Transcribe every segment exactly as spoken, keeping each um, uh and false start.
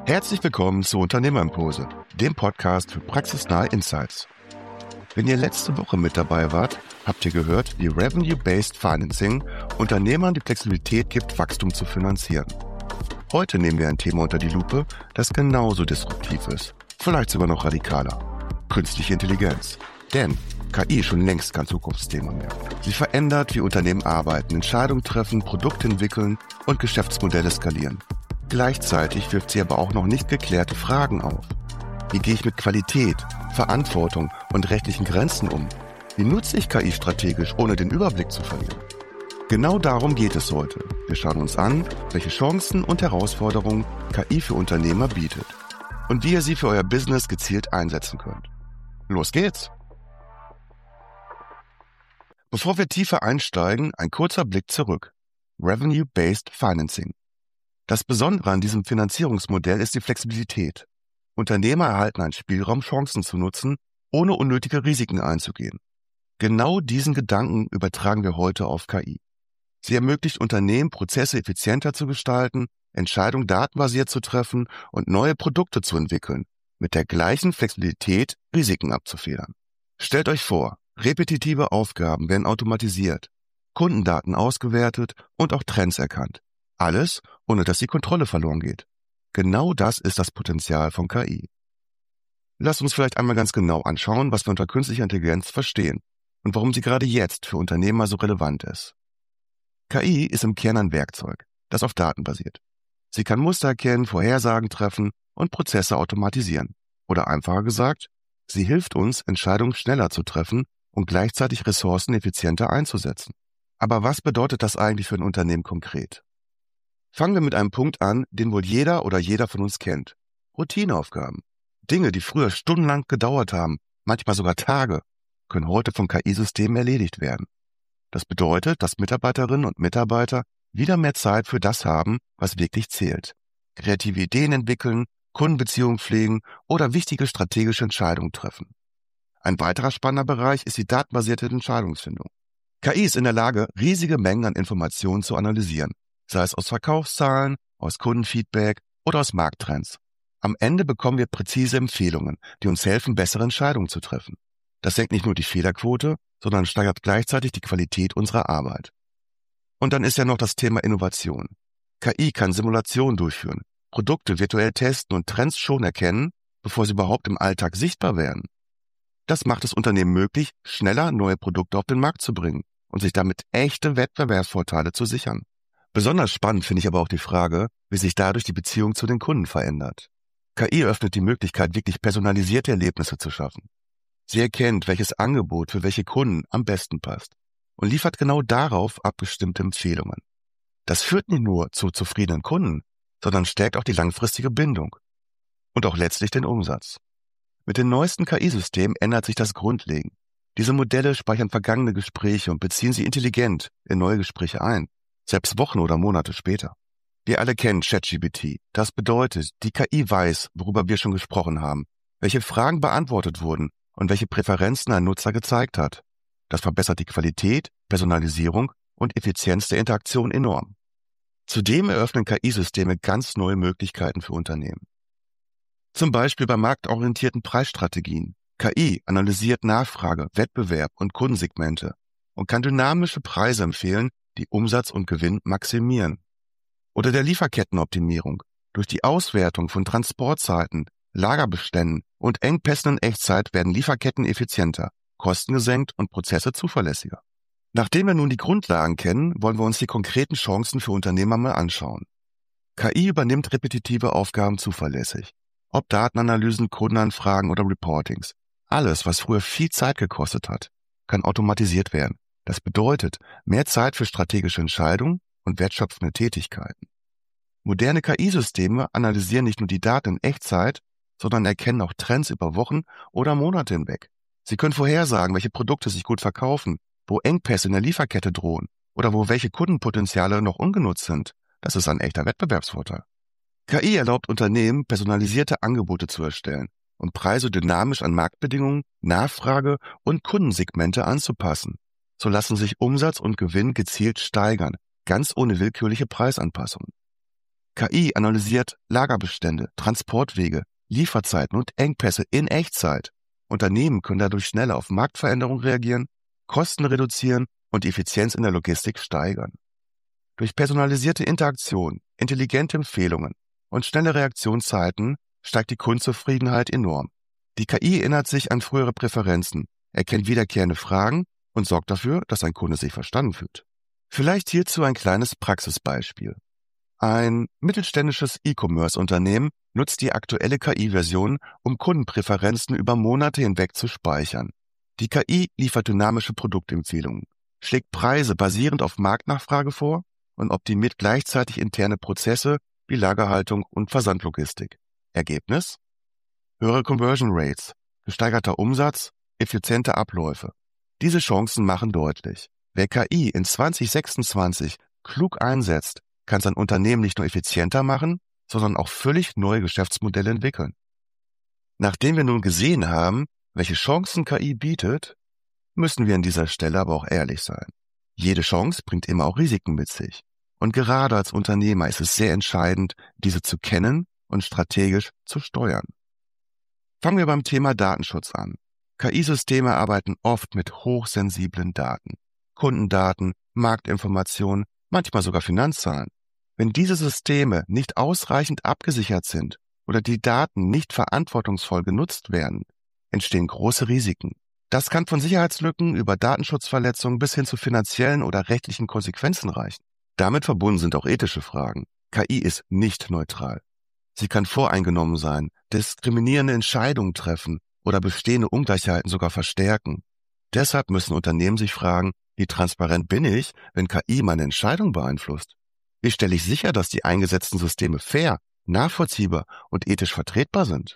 Herzlich willkommen zu Unternehmerimpulse, dem Podcast für praxisnahe Insights. Wenn ihr letzte Woche mit dabei wart, habt ihr gehört, wie Revenue-Based Financing Unternehmern die Flexibilität gibt, Wachstum zu finanzieren. Heute nehmen wir ein Thema unter die Lupe, das genauso disruptiv ist, vielleicht sogar noch radikaler: künstliche Intelligenz. Denn K I ist schon längst kein Zukunftsthema mehr. Sie verändert, wie Unternehmen arbeiten, Entscheidungen treffen, Produkte entwickeln und Geschäftsmodelle skalieren. Gleichzeitig wirft sie aber auch noch nicht geklärte Fragen auf. Wie gehe ich mit Qualität, Verantwortung und rechtlichen Grenzen um? Wie nutze ich K I strategisch, ohne den Überblick zu verlieren? Genau darum geht es heute. Wir schauen uns an, welche Chancen und Herausforderungen K I für Unternehmer bietet und wie ihr sie für euer Business gezielt einsetzen könnt. Los geht's! Bevor wir tiefer einsteigen, ein kurzer Blick zurück. Revenue-Based Financing. Das Besondere an diesem Finanzierungsmodell ist die Flexibilität. Unternehmer erhalten einen Spielraum, Chancen zu nutzen, ohne unnötige Risiken einzugehen. Genau diesen Gedanken übertragen wir heute auf K I. Sie ermöglicht Unternehmen, Prozesse effizienter zu gestalten, Entscheidungen datenbasiert zu treffen und neue Produkte zu entwickeln, mit der gleichen Flexibilität Risiken abzufedern. Stellt euch vor, repetitive Aufgaben werden automatisiert, Kundendaten ausgewertet und auch Trends erkannt. Alles, ohne dass die Kontrolle verloren geht. Genau das ist das Potenzial von K I. Lasst uns vielleicht einmal ganz genau anschauen, was wir unter künstlicher Intelligenz verstehen und warum sie gerade jetzt für Unternehmer so relevant ist. K I ist im Kern ein Werkzeug, das auf Daten basiert. Sie kann Muster erkennen, Vorhersagen treffen und Prozesse automatisieren. Oder einfacher gesagt, sie hilft uns, Entscheidungen schneller zu treffen und gleichzeitig Ressourcen effizienter einzusetzen. Aber was bedeutet das eigentlich für ein Unternehmen konkret? Fangen wir mit einem Punkt an, den wohl jeder oder jeder von uns kennt. Routineaufgaben. Dinge, die früher stundenlang gedauert haben, manchmal sogar Tage, können heute von K I-Systemen erledigt werden. Das bedeutet, dass Mitarbeiterinnen und Mitarbeiter wieder mehr Zeit für das haben, was wirklich zählt. Kreative Ideen entwickeln, Kundenbeziehungen pflegen oder wichtige strategische Entscheidungen treffen. Ein weiterer spannender Bereich ist die datenbasierte Entscheidungsfindung. K I ist in der Lage, riesige Mengen an Informationen zu analysieren, sei es aus Verkaufszahlen, aus Kundenfeedback oder aus Markttrends. Am Ende bekommen wir präzise Empfehlungen, die uns helfen, bessere Entscheidungen zu treffen. Das senkt nicht nur die Fehlerquote, sondern steigert gleichzeitig die Qualität unserer Arbeit. Und dann ist ja noch das Thema Innovation. K I kann Simulationen durchführen, Produkte virtuell testen und Trends schon erkennen, bevor sie überhaupt im Alltag sichtbar werden. Das macht es Unternehmen möglich, schneller neue Produkte auf den Markt zu bringen und sich damit echte Wettbewerbsvorteile zu sichern. Besonders spannend finde ich aber auch die Frage, wie sich dadurch die Beziehung zu den Kunden verändert. K I öffnet die Möglichkeit, wirklich personalisierte Erlebnisse zu schaffen. Sie erkennt, welches Angebot für welche Kunden am besten passt und liefert genau darauf abgestimmte Empfehlungen. Das führt nicht nur zu zufriedenen Kunden, sondern stärkt auch die langfristige Bindung und auch letztlich den Umsatz. Mit den neuesten K I-Systemen ändert sich das grundlegend. Diese Modelle speichern vergangene Gespräche und beziehen sie intelligent in neue Gespräche ein, selbst Wochen oder Monate später. Wir alle kennen ChatGPT. Das bedeutet, die K I weiß, worüber wir schon gesprochen haben, welche Fragen beantwortet wurden und welche Präferenzen ein Nutzer gezeigt hat. Das verbessert die Qualität, Personalisierung und Effizienz der Interaktion enorm. Zudem eröffnen K I-Systeme ganz neue Möglichkeiten für Unternehmen. Zum Beispiel bei marktorientierten Preisstrategien. K I analysiert Nachfrage, Wettbewerb und Kundensegmente und kann dynamische Preise empfehlen, die Umsatz und Gewinn maximieren. Oder der Lieferkettenoptimierung. Durch die Auswertung von Transportzeiten, Lagerbeständen und Engpässen in Echtzeit werden Lieferketten effizienter, Kosten gesenkt und Prozesse zuverlässiger. Nachdem wir nun die Grundlagen kennen, wollen wir uns die konkreten Chancen für Unternehmer mal anschauen. K I übernimmt repetitive Aufgaben zuverlässig. Ob Datenanalysen, Kundenanfragen oder Reportings. Alles, was früher viel Zeit gekostet hat, kann automatisiert werden. Das bedeutet mehr Zeit für strategische Entscheidungen und wertschöpfende Tätigkeiten. Moderne K I-Systeme analysieren nicht nur die Daten in Echtzeit, sondern erkennen auch Trends über Wochen oder Monate hinweg. Sie können vorhersagen, welche Produkte sich gut verkaufen, wo Engpässe in der Lieferkette drohen oder wo welche Kundenpotenziale noch ungenutzt sind. Das ist ein echter Wettbewerbsvorteil. K I erlaubt Unternehmen, personalisierte Angebote zu erstellen und Preise dynamisch an Marktbedingungen, Nachfrage und Kundensegmente anzupassen. So lassen sich Umsatz und Gewinn gezielt steigern, ganz ohne willkürliche Preisanpassungen. K I analysiert Lagerbestände, Transportwege, Lieferzeiten und Engpässe in Echtzeit. Unternehmen können dadurch schneller auf Marktveränderungen reagieren, Kosten reduzieren und die Effizienz in der Logistik steigern. Durch personalisierte Interaktion, intelligente Empfehlungen und schnelle Reaktionszeiten steigt die Kundenzufriedenheit enorm. Die K I erinnert sich an frühere Präferenzen, erkennt wiederkehrende Fragen und sorgt dafür, dass ein Kunde sich verstanden fühlt. Vielleicht hierzu ein kleines Praxisbeispiel. Ein mittelständisches E-Commerce-Unternehmen nutzt die aktuelle K I-Version, um Kundenpräferenzen über Monate hinweg zu speichern. Die K I liefert dynamische Produktempfehlungen, schlägt Preise basierend auf Marktnachfrage vor und optimiert gleichzeitig interne Prozesse wie Lagerhaltung und Versandlogistik. Ergebnis? Höhere Conversion Rates, gesteigerter Umsatz, effiziente Abläufe. Diese Chancen machen deutlich, wer K I in zwanzig sechsundzwanzig klug einsetzt, kann sein Unternehmen nicht nur effizienter machen, sondern auch völlig neue Geschäftsmodelle entwickeln. Nachdem wir nun gesehen haben, welche Chancen K I bietet, müssen wir an dieser Stelle aber auch ehrlich sein. Jede Chance bringt immer auch Risiken mit sich. Und gerade als Unternehmer ist es sehr entscheidend, diese zu kennen und strategisch zu steuern. Fangen wir beim Thema Datenschutz an. K I-Systeme arbeiten oft mit hochsensiblen Daten. Kundendaten, Marktinformationen, manchmal sogar Finanzzahlen. Wenn diese Systeme nicht ausreichend abgesichert sind oder die Daten nicht verantwortungsvoll genutzt werden, entstehen große Risiken. Das kann von Sicherheitslücken über Datenschutzverletzungen bis hin zu finanziellen oder rechtlichen Konsequenzen reichen. Damit verbunden sind auch ethische Fragen. K I ist nicht neutral. Sie kann voreingenommen sein, diskriminierende Entscheidungen treffen oder bestehende Ungleichheiten sogar verstärken. Deshalb müssen Unternehmen sich fragen, wie transparent bin ich, wenn K I meine Entscheidung beeinflusst? Wie stelle ich sicher, dass die eingesetzten Systeme fair, nachvollziehbar und ethisch vertretbar sind?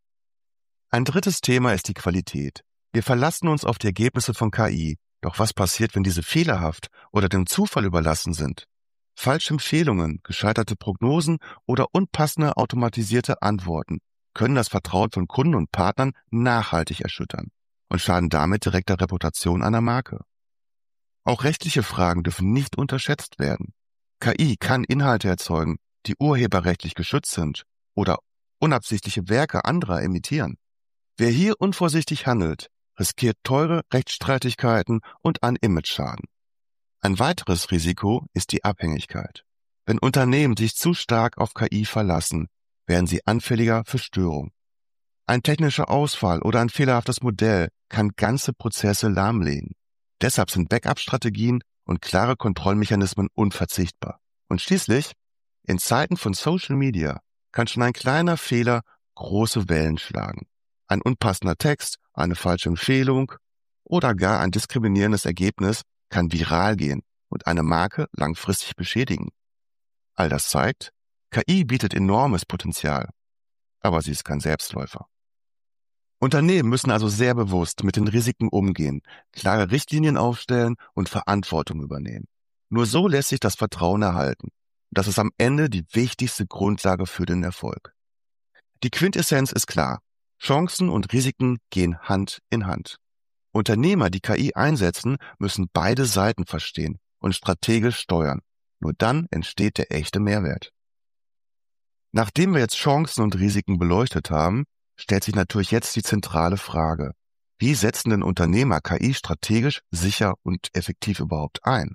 Ein drittes Thema ist die Qualität. Wir verlassen uns auf die Ergebnisse von K I. Doch was passiert, wenn diese fehlerhaft oder dem Zufall überlassen sind? Falsche Empfehlungen, gescheiterte Prognosen oder unpassende automatisierte Antworten können das Vertrauen von Kunden und Partnern nachhaltig erschüttern und schaden damit direkt der Reputation einer Marke. Auch rechtliche Fragen dürfen nicht unterschätzt werden. K I kann Inhalte erzeugen, die urheberrechtlich geschützt sind oder unabsichtliche Werke anderer imitieren. Wer hier unvorsichtig handelt, riskiert teure Rechtsstreitigkeiten und einen Imageschaden. Ein weiteres Risiko ist die Abhängigkeit. Wenn Unternehmen sich zu stark auf K I verlassen, werden sie anfälliger für Störungen. Ein technischer Ausfall oder ein fehlerhaftes Modell kann ganze Prozesse lahmlegen. Deshalb sind Backup-Strategien und klare Kontrollmechanismen unverzichtbar. Und schließlich, in Zeiten von Social Media kann schon ein kleiner Fehler große Wellen schlagen. Ein unpassender Text, eine falsche Empfehlung oder gar ein diskriminierendes Ergebnis kann viral gehen und eine Marke langfristig beschädigen. All das zeigt, K I bietet enormes Potenzial, aber sie ist kein Selbstläufer. Unternehmen müssen also sehr bewusst mit den Risiken umgehen, klare Richtlinien aufstellen und Verantwortung übernehmen. Nur so lässt sich das Vertrauen erhalten. Das ist am Ende die wichtigste Grundlage für den Erfolg. Die Quintessenz ist klar. Chancen und Risiken gehen Hand in Hand. Unternehmer, die K I einsetzen, müssen beide Seiten verstehen und strategisch steuern. Nur dann entsteht der echte Mehrwert. Nachdem wir jetzt Chancen und Risiken beleuchtet haben, stellt sich natürlich jetzt die zentrale Frage: Wie setzen denn Unternehmer K I strategisch, sicher und effektiv überhaupt ein?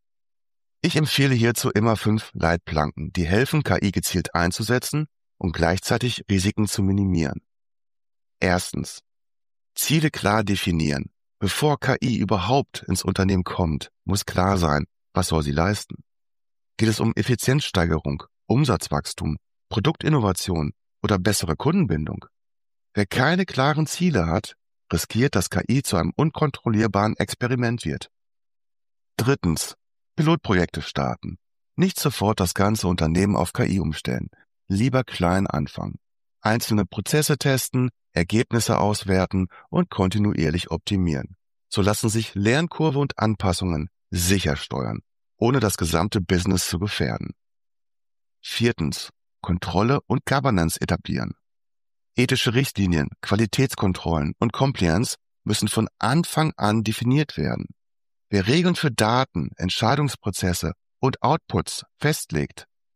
Ich empfehle hierzu immer fünf Leitplanken, die helfen, K I gezielt einzusetzen und gleichzeitig Risiken zu minimieren. Erstens: Ziele klar definieren. Bevor K I überhaupt ins Unternehmen kommt, muss klar sein, was soll sie leisten. Geht es um Effizienzsteigerung, Umsatzwachstum, Produktinnovation oder bessere Kundenbindung? Wer keine klaren Ziele hat, riskiert, dass K I zu einem unkontrollierbaren Experiment wird. Drittens: Pilotprojekte starten. Nicht sofort das ganze Unternehmen auf K I umstellen. Lieber klein anfangen. Einzelne Prozesse testen, Ergebnisse auswerten und kontinuierlich optimieren. So lassen sich Lernkurve und Anpassungen sicher steuern, ohne das gesamte Business zu gefährden. Viertens: Kontrolle und Governance etablieren. Ethische Richtlinien, Qualitätskontrollen und Compliance müssen von Anfang an definiert werden. Wer Regeln für Daten, Entscheidungsprozesse und Outputs festlegt,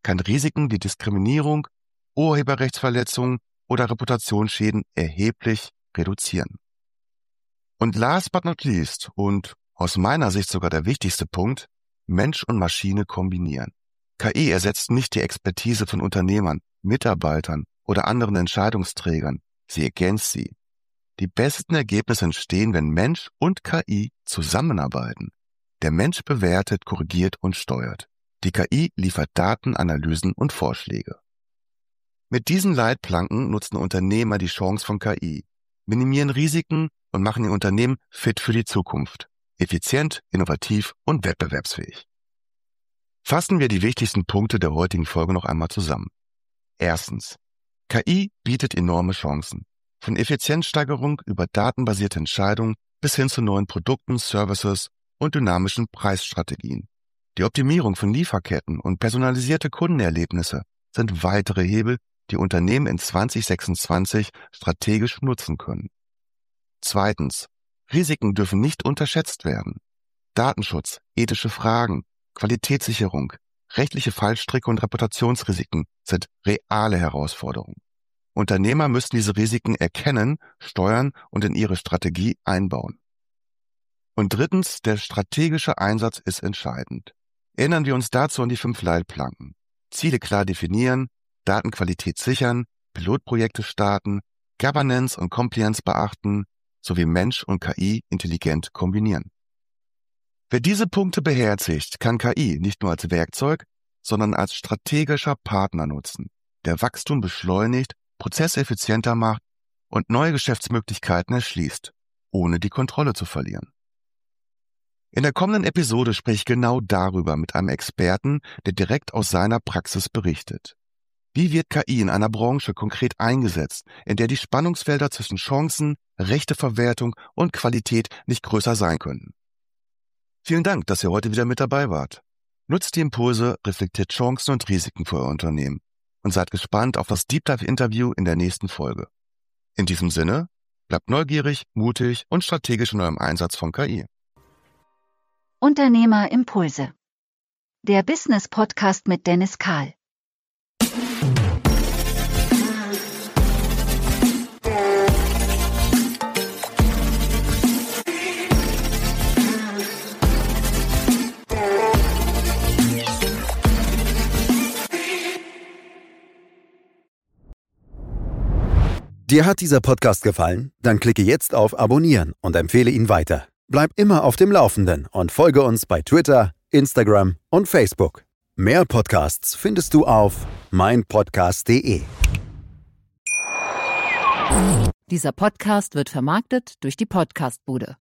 kann Risiken wie Diskriminierung, Urheberrechtsverletzungen oder Reputationsschäden erheblich reduzieren. Und last but not least, und aus meiner Sicht sogar der wichtigste Punkt, Mensch und Maschine kombinieren. K I ersetzt nicht die Expertise von Unternehmern, Mitarbeitern oder anderen Entscheidungsträgern, sie ergänzt sie. Die besten Ergebnisse entstehen, wenn Mensch und K I zusammenarbeiten. Der Mensch bewertet, korrigiert und steuert. Die K I liefert Daten, Analysen und Vorschläge. Mit diesen Leitplanken nutzen Unternehmer die Chance von K I, minimieren Risiken und machen ihr Unternehmen fit für die Zukunft, effizient, innovativ und wettbewerbsfähig. Fassen wir die wichtigsten Punkte der heutigen Folge noch einmal zusammen. Erstens. K I bietet enorme Chancen. Von Effizienzsteigerung über datenbasierte Entscheidungen bis hin zu neuen Produkten, Services und dynamischen Preisstrategien. Die Optimierung von Lieferketten und personalisierte Kundenerlebnisse sind weitere Hebel, die Unternehmen in zwanzig sechsundzwanzig strategisch nutzen können. Zweitens. Risiken dürfen nicht unterschätzt werden. Datenschutz, ethische Fragen, Qualitätssicherung, rechtliche Fallstricke und Reputationsrisiken sind reale Herausforderungen. Unternehmer müssen diese Risiken erkennen, steuern und in ihre Strategie einbauen. Und drittens, der strategische Einsatz ist entscheidend. Erinnern wir uns dazu an die fünf Leitplanken. Ziele klar definieren, Datenqualität sichern, Pilotprojekte starten, Governance und Compliance beachten, sowie Mensch und K I intelligent kombinieren. Wer diese Punkte beherzigt, kann K I nicht nur als Werkzeug, sondern als strategischer Partner nutzen, der Wachstum beschleunigt, Prozesse effizienter macht und neue Geschäftsmöglichkeiten erschließt, ohne die Kontrolle zu verlieren. In der kommenden Episode spreche ich genau darüber mit einem Experten, der direkt aus seiner Praxis berichtet. Wie wird K I in einer Branche konkret eingesetzt, in der die Spannungsfelder zwischen Chancen, Rechteverwertung und Qualität nicht größer sein können? Vielen Dank, dass ihr heute wieder mit dabei wart. Nutzt die Impulse, reflektiert Chancen und Risiken für euer Unternehmen und seid gespannt auf das Deep Dive Interview in der nächsten Folge. In diesem Sinne, bleibt neugierig, mutig und strategisch in eurem Einsatz von K I. Unternehmerimpulse. Der Business Podcast mit Dennis Kahl. Dir hat dieser Podcast gefallen? Dann klicke jetzt auf Abonnieren und empfehle ihn weiter. Bleib immer auf dem Laufenden und folge uns bei Twitter, Instagram und Facebook. Mehr Podcasts findest du auf mein podcast punkt de. Dieser Podcast wird vermarktet durch die Podcastbude.